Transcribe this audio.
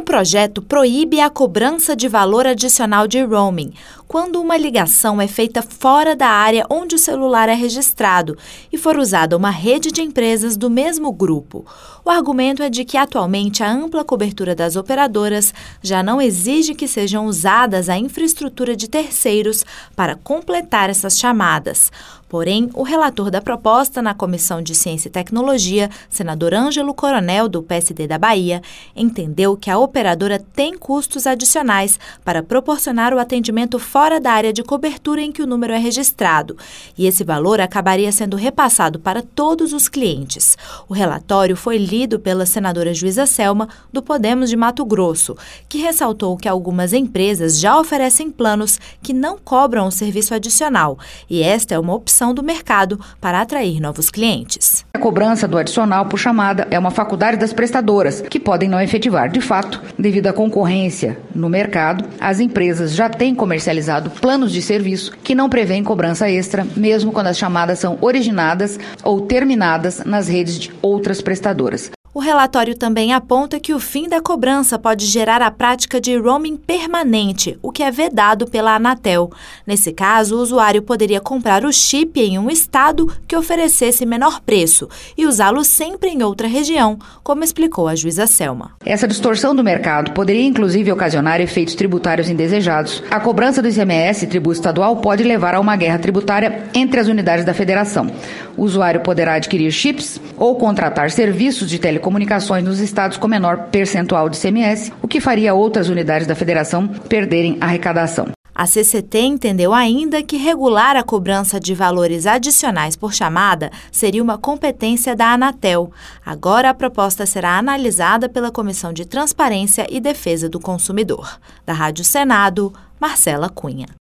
projeto proíbe a cobrança de valor adicional de roaming quando uma ligação é feita fora da área onde o celular é registrado e for usada uma rede de empresas do mesmo grupo. O argumento é de que, atualmente, a ampla cobertura das operadoras já não exige que sejam usadas a infraestrutura de terceiros para completar essas chamadas. Porém, o relator da proposta na Comissão de Ciência e Tecnologia, senador Ângelo Coronel, do PSD da Bahia, entendeu que a operadora tem custos adicionais para proporcionar o atendimento fora da área de cobertura em que o número é registrado, e esse valor acabaria sendo repassado para todos os clientes. O relatório foi lido pela senadora Juíza Selma, do Podemos de Mato Grosso, que ressaltou que algumas empresas já oferecem planos que não cobram o serviço adicional, e esta é uma opção do mercado para atrair novos clientes. A cobrança do adicional por chamada é uma faculdade das prestadoras, que podem não efetivar. De fato, devido à concorrência no mercado, as empresas já têm comercializado planos de serviço que não prevêem cobrança extra, mesmo quando as chamadas são originadas ou terminadas nas redes de outras prestadoras. O relatório também aponta que o fim da cobrança pode gerar a prática de roaming permanente, o que é vedado pela Anatel. Nesse caso, o usuário poderia comprar o chip em um estado que oferecesse menor preço e usá-lo sempre em outra região, como explicou a juíza Selma. Essa distorção do mercado poderia, inclusive, ocasionar efeitos tributários indesejados. A cobrança do ICMS, tributo estadual, pode levar a uma guerra tributária entre as unidades da federação. O usuário poderá adquirir chips ou contratar serviços de telecomunicações nos estados com menor percentual de ICMS, o que faria outras unidades da federação perderem arrecadação. A CCT entendeu ainda que regular a cobrança de valores adicionais por chamada seria uma competência da Anatel. Agora a proposta será analisada pela Comissão de Transparência e Defesa do Consumidor. Da Rádio Senado, Marcela Cunha.